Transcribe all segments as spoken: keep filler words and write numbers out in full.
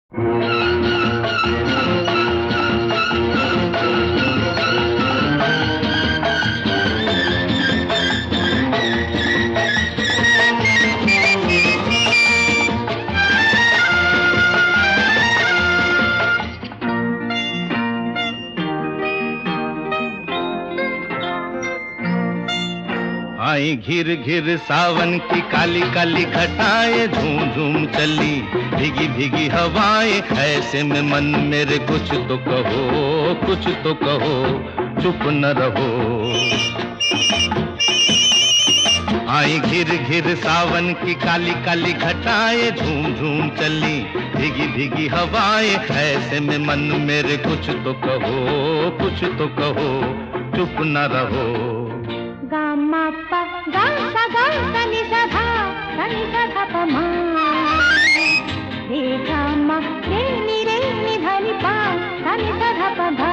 आई घिर घिर सावन की काली काली घटाएं, झूम झूम चली भीगी भीगी हवाएं। ऐसे में मन मेरे कुछ तो कहो, कुछ तो कहो, चुप न रहो। आई घिर घिर सावन की काली काली घटाएं, झूम झूम चली भीगी भीगी हवाएं। ऐसे में मन मेरे कुछ तो कहो, कुछ तो कहो, चुप न रहो। गा मा पा गा सा गा सा नि सा धा सा नि सा धा पा मा रे गा मा रे नि रे नि धा नि पा सा नि सा धा पा धा।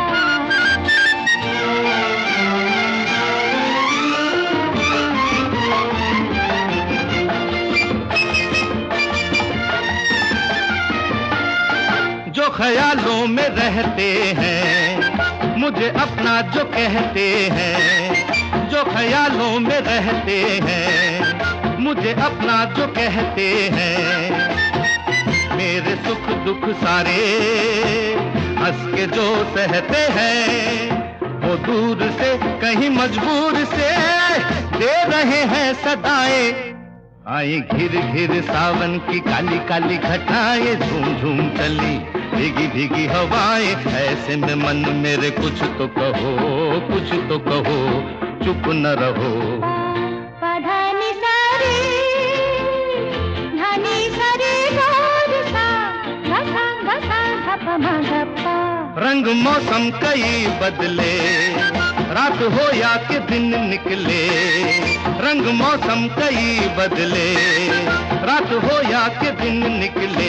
जो ख्यालों में रहते हैं, मुझे अपना जो कहते हैं, जो ख्यालों में रहते हैं, मुझे अपना जो कहते हैं। मेरे सुख दुख सारे हंस के जो सहते हैं, वो दूर से कहीं मजबूर से दे रहे हैं सदाएं। आई घिर घिर सावन की काली काली घटाएं, झूम झूम चली भीगी भीगी हवाएं। ऐसे में मन मेरे कुछ तो कहो, कुछ तो कहो, चुप न रहो। पा धा नि सा रे धा नि सा रे गा सा गा सा गा सा धा पा मा धा पा। रंग मौसम कई बदले, रात हो या के दिन निकले। रंग मौसम कई बदले, रात हो या के दिन निकले।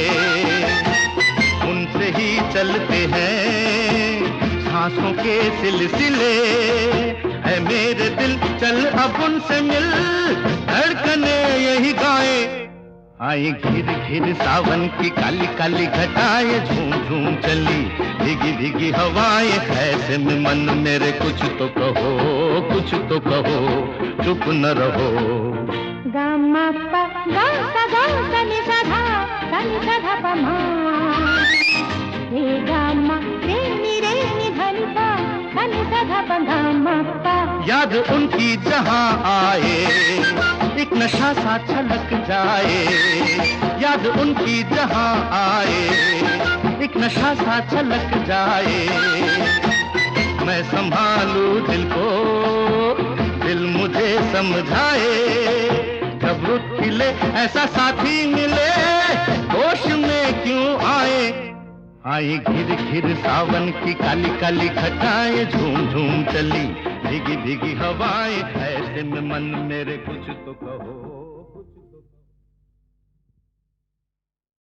उनसे ही चलते हैं सांसों के सिलसिले। है मेरे दिल चल अब उनसे मिल, धड़कने यही गाए। आई घिर घिर सावन की काली काली घटाएं, झूम झूम चली भीगी भीगी हवाएं। ऐसे में मन मेरे कुछ तो कहो, कुछ तो कहो, चुप न रहो। गा मा पा गा सा गा सा नि सा धा सा नि सा धा पा मा रे गा मा रे नि रे नि धा नि पा सा नि सा धा पा गा मा पा। याद उनकी जहां आए, एक नशा सा छलक जाए। याद उनकी जहां आए, एक नशा सा छलक जाए। मैं संभालूं दिल को, दिल मुझे समझाए। जब रुत खिले ऐसा साथी मिले, होश में क्यों आए। आई घिर घिर सावन की काली काली घटाएं, झूम झूम चली भीगी भीगी हवाएं। ऐसे में मन मेरे कुछ तो कहो।